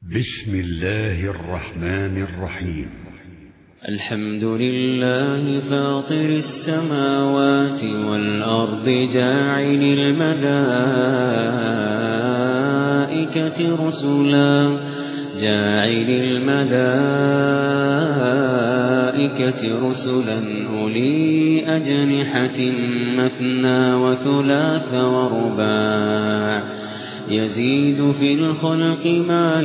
بسم الله الرحمن الرحيم. الحمد لله فاطر السماوات والأرض جاعل الملائكة رسلا أولي أجنحة مثنى وثلاث ورباع يزيد في الخلق ما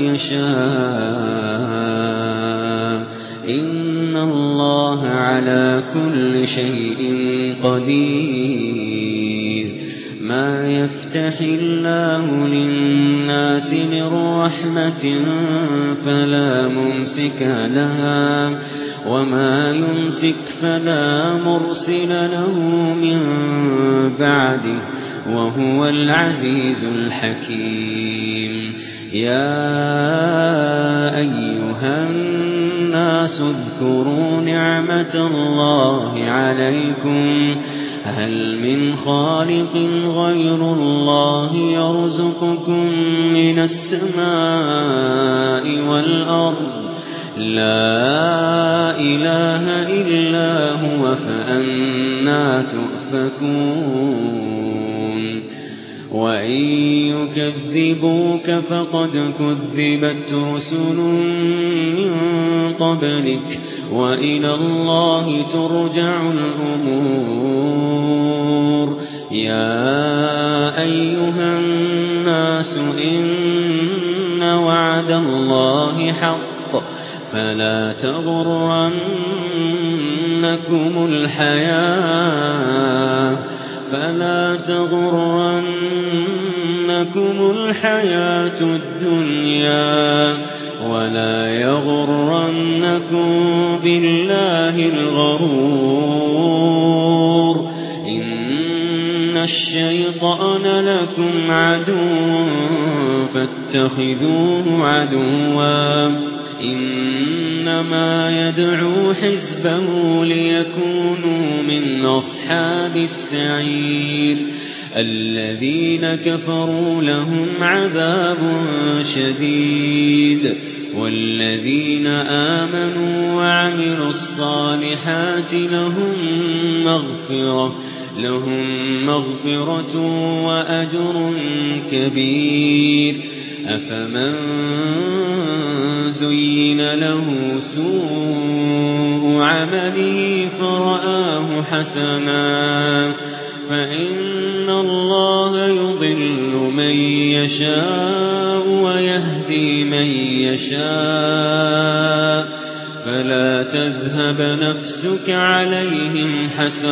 يشاء إن الله على كل شيء قدير. ما يفتح الله للناس من رحمة فلا ممسك لها وما يمسك فلا مرسل له من بعده وهو العزيز الحكيم. يا أيها الناس اذكروا نعمة الله عليكم هل من خالق غير الله يرزقكم من السماء والأرض لا إله إلا هو فأنى تؤفكون. وإن يكذبوك فقد كذبت رسل من قبلك وإلى الله ترجع الأمور. يا أيها الناس إن وعد الله حق فلا تغرنكم الحياة الدنيا ولا يغرنكم بالله الغرور. إن الشيطان لكم عدو فاتخذوه عدوا إنما يدعو حزبه ليكونوا من أصحاب السعير. الذين كفروا لهم عذاب شديد والذين آمنوا وعملوا الصالحات لهم مغفرة وأجر كبير. أفمن زين له سوء عمله فرآه حسنا فإن الله يضل من يشاء ويهدي من يشاء فلا تذهب نفسك عليهم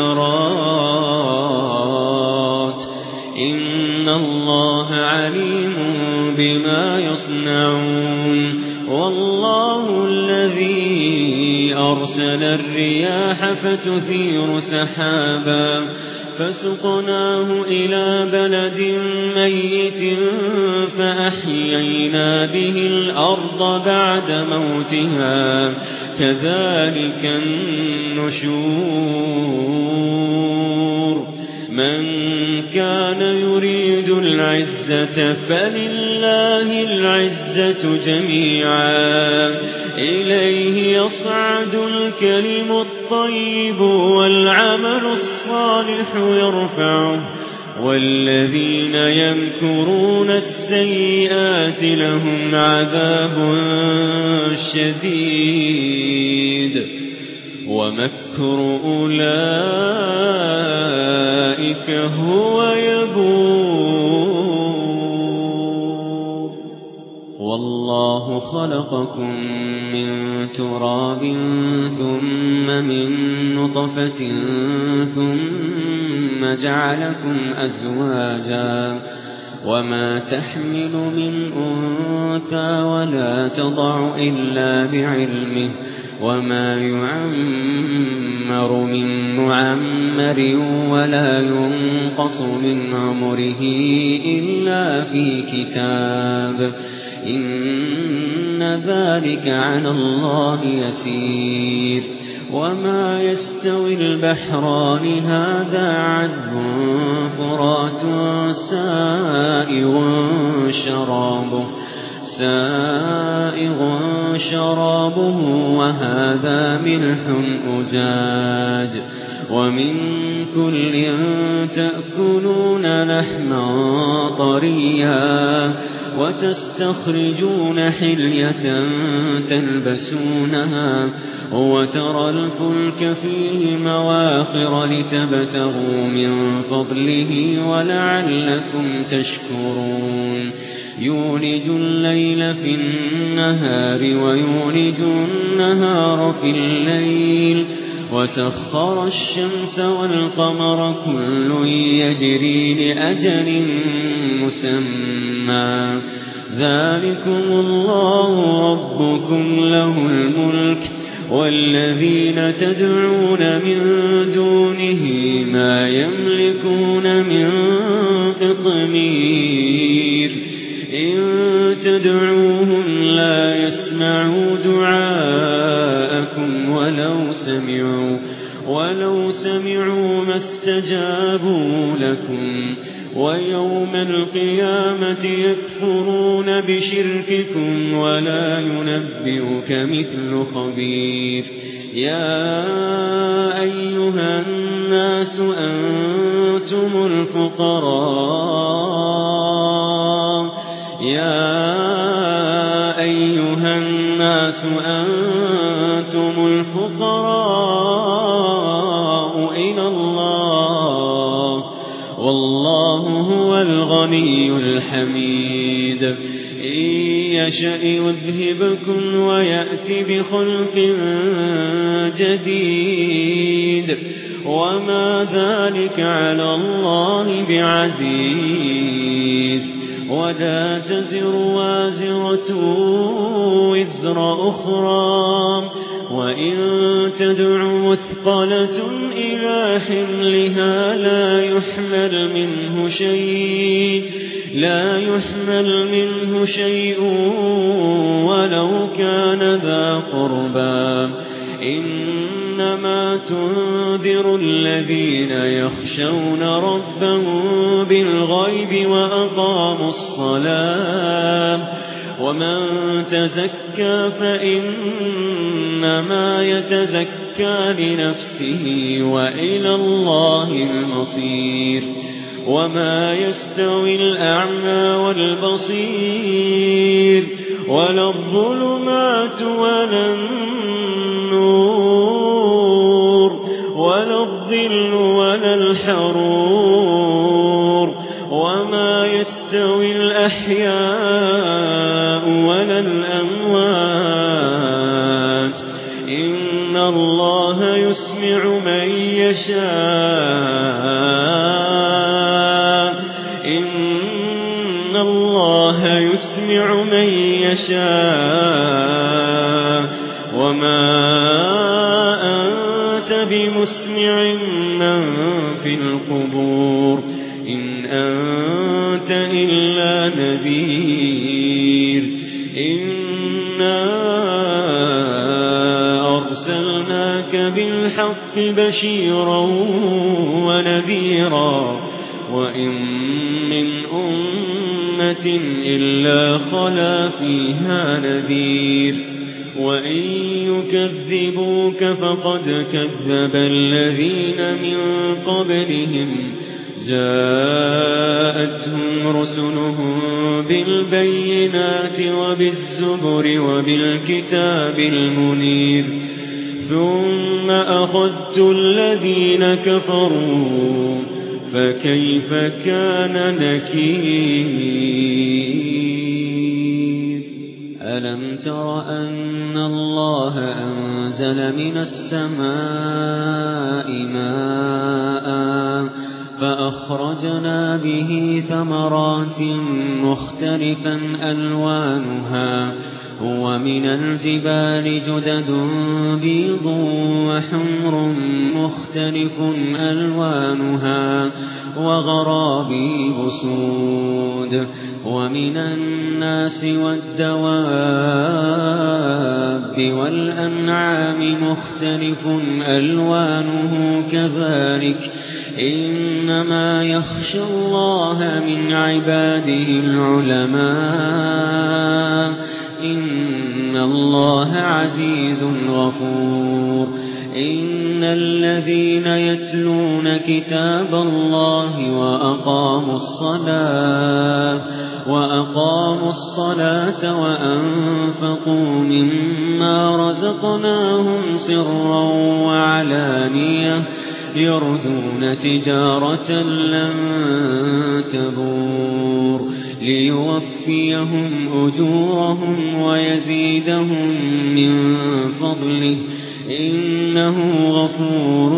حسرات إن الله عليم بما يصنعون. والله الذي أرسل الرياح فتثير سحابا فسقناه إلى بلد ميت فأحيينا به الأرض بعد موتها كذلك النشور. من كان يريد العزة فلله العزة جميعا إليه يصعد الكلم الطيب والعمل الصالح يرفعه والذين يمكرون السيئات لهم عذاب شديد ومكر أولئك هو يبور. والله خلقكم من تراب ثم من نطفة ثم جعلكم أزواجا وما تحمل من أنثى ولا تضع إلا بعلمه وما يعمر من معمر ولا ينقص من عمره إلا في كتاب إن ذلك على الله يسير. وما يستوي البحران هذا عذب فرات سائغ شرابه سائغ شرابه وهذا ملح أجاج ومن كل تأكلون لحما طريا وتستخرجون حلية تلبسونها وترى الفلك فيه مواخر لتبتغوا من فضله ولعلكم تشكرون يولج الليل في النهار ويولج النهار في الليل وسخر الشمس والقمر كل يجري لأجل مسمى ذلكم الله ربكم له الملك والذين تدعون من دونه ما يملكون من قطمير إن تدعوهم لا يسمعوا دعاءكم ولو سمعوا ما استجابوا لكم ويوم القيامة يكفرون بشرككم ولا ينبئك مثل خبير يا أيها الناس أنتم الفقراء إلى الله والله هو الغني الحميد إن يشأ يذهبكم ويأتي بخلق جديد وما ذلك على الله بعزيز ولا تزر وازرة وزر أخرى وإن تدع مثقلة إلى حملها لا يحمل منه شيء ولو كان ذا قربى إنما تنذر الذين يخشون ربهم بالغيب وأقاموا الصلاة ومن تزكى فإنما يتزكى لنفسه وإلى الله المصير وما يستوي الأعمى والبصير ولا الظلمات ولا النور ولا الظل ولا الحرور وما يستوي الأحياء ولا الأموات إن الله يسمع من يشاء وما أنت بمسمع من في القبور إن أنت إلا نذير إنا أرسلناك بالحق بشيرا ونذيرا وإن من أمة إلا خلا فيها نذير وإن يكذبوك فقد كذب الذين من قبلهم جاءتهم رسلهم بالبينات وبالزبر وبالكتاب المنير ثم أخذت الذين كفروا فكيف كان نكير ألم تر أن الله أنزل من السماء ماء فأخرجنا به ثمرات مختلفا ألوانها ومن الجبال جدد بيض وحمر مختلف ألوانها وغرابيب سود ومن الناس والدواب والأنعام مختلف ألوانه كذلك إنما يخشى الله من عباده العلماء إن الله عزيز غفور إن الذين يتلون كتاب الله وأقاموا الصلاة وأنفقوا مما رزقناهم سرا وعلانية يرجون تجارة لن تبور ليوفيهم أجورهم ويزيدهم من فضله إنه غفور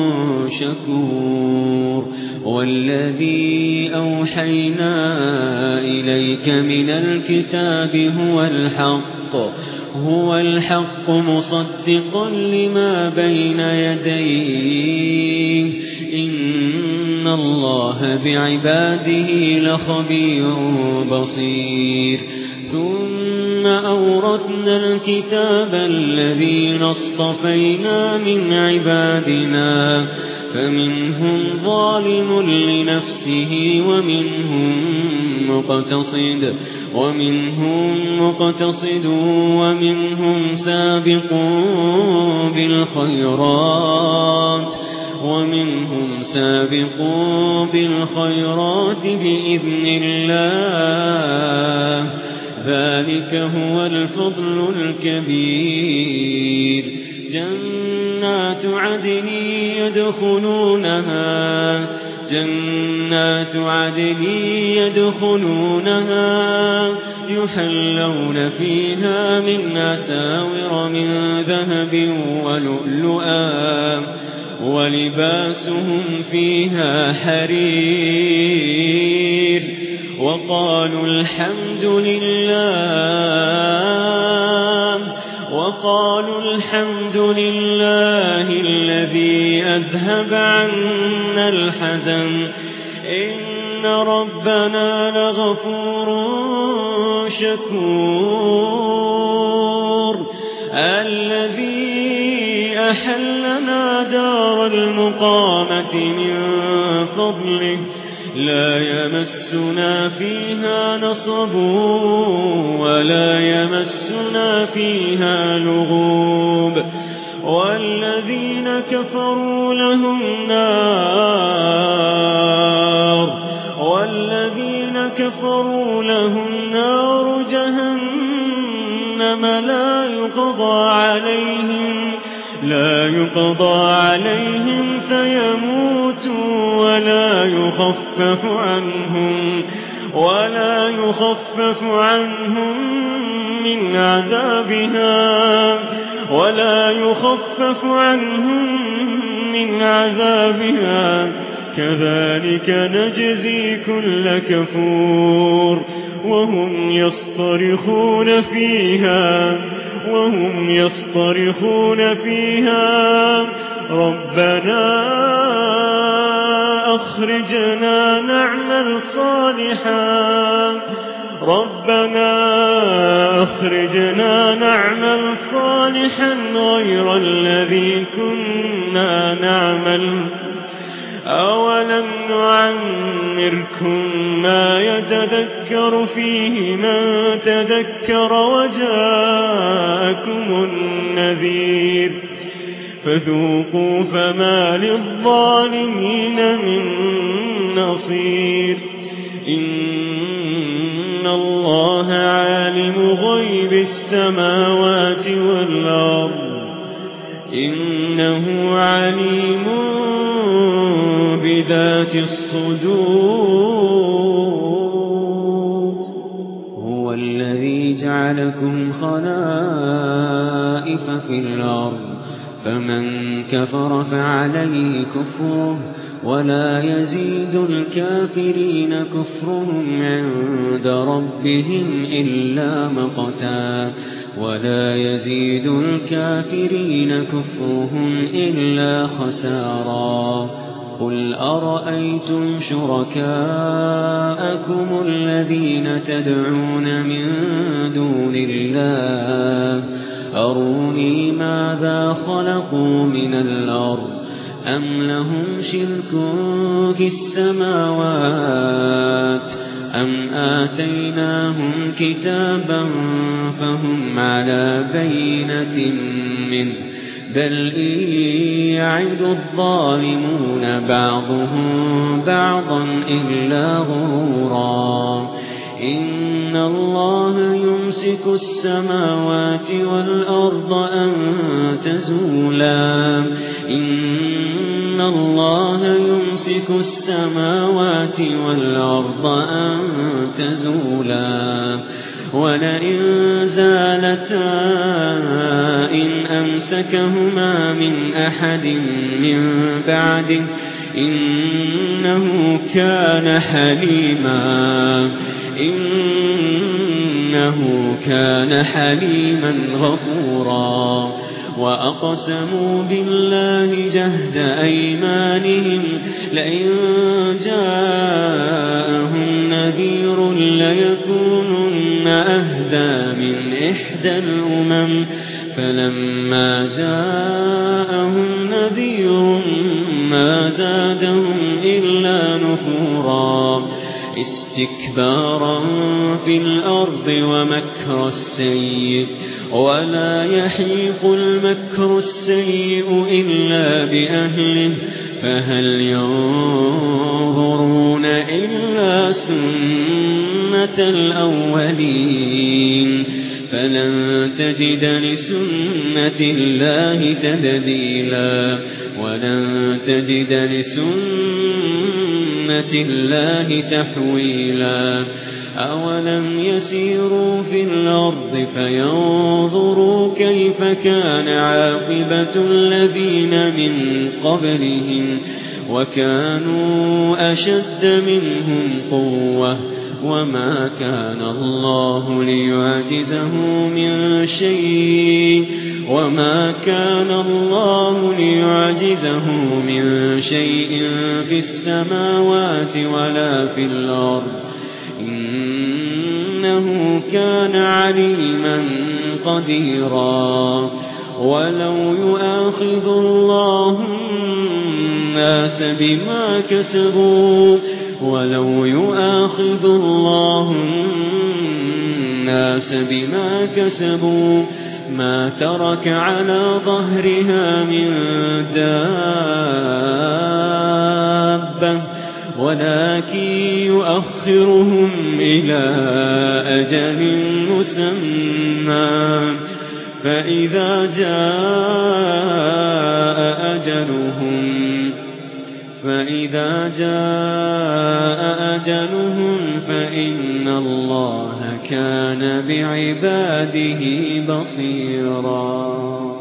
شكور والذي أوحينا إليك من الكتاب هو الحق مصدقا لما بين يديه إن الله بعباده لخبير بصير ثم أورثنا الكتاب الذين اصطفينا من عبادنا فمنهم ظالم لنفسه ومنهم مقتصد ومنهم سابق بالخيرات بإذن الله ذلك هو الفضل الكبير جنات عدن يدخلونها يحلون فيها من أساور من ذهب ولؤلؤا ولباسهم فيها حرير وقالوا الحمد لله الذي أذهب عنا الحزن إن ربنا لغفور شكور الذي أحلنا دار المقامة من فضله لا يمسنا فيها نصب ولا يمسنا فيها لغوب والذين كفروا لهم نار جهنم لا يقضى عليهم فيموتوا ولا يخفف عنهم من عذابها كذلك نجزي كل كفور وهم يصطرخون فيها ربنا أخرجنا نعمل صالحا غير الذي كنا نعمل أولم نعمركم ما يتذكر فيه من تذكر وجاءكم النذير فذوقوا فما للظالمين من نصير إن الله عالم غيب السماوات والأرض إنه عليم بذات الصدور هو الذي جعلكم خلائف في الأرض فمن كفر فعليه كفره ولا يزيد الكافرين كفرهم عند ربهم إلا مقتا ولا يزيد الكافرين كفرهم إلا خسارا قل أرأيتم شركاءكم الذين تدعون من دون الله أروني ماذا خلقوا من الأرض أم لهم شرك في السماوات أم آتيناهم كتابا فهم على بينة منه بل إن يعد الظالمون بعضهم بعضا إلا غرورا إن الله يمسك السماوات والأرض أن تزولا إن الله يمسك السماوات والأرض أن تزولا ولئن زالتا إن أمسكهما من أحد من بعده إنه كان حليما غفورا وأقسموا بالله جهد أيمانهم لئن جاءهم نذير ليكونن أهدى من إحدى الأمم فلما جاءهم نذير ما زادهم إلا نفورا استكبارا في الأرض ومكر السيء ولا يحيق المكر السيء إلا بأهله فهل ينظرون إلا سنة الأولين فلن تجد لسنة الله تبديلا ولن تجد لسنة الله تحويلا أولم يسيروا في الأرض فينظروا كيف كان عاقبة الذين من قبلهم وكانوا أشد منهم قوة وما كان الله ليعجزه من شيء في السماوات ولا في الأرض إنه كان عليما قديرا ولو يؤاخذ الله الناس بما كسبوا ما ترك على ظهرها من دابة ولكن يؤخرهم إلى أجل مسمى فإذا جاء أجلهم فإن الله كان بعباده بصيرا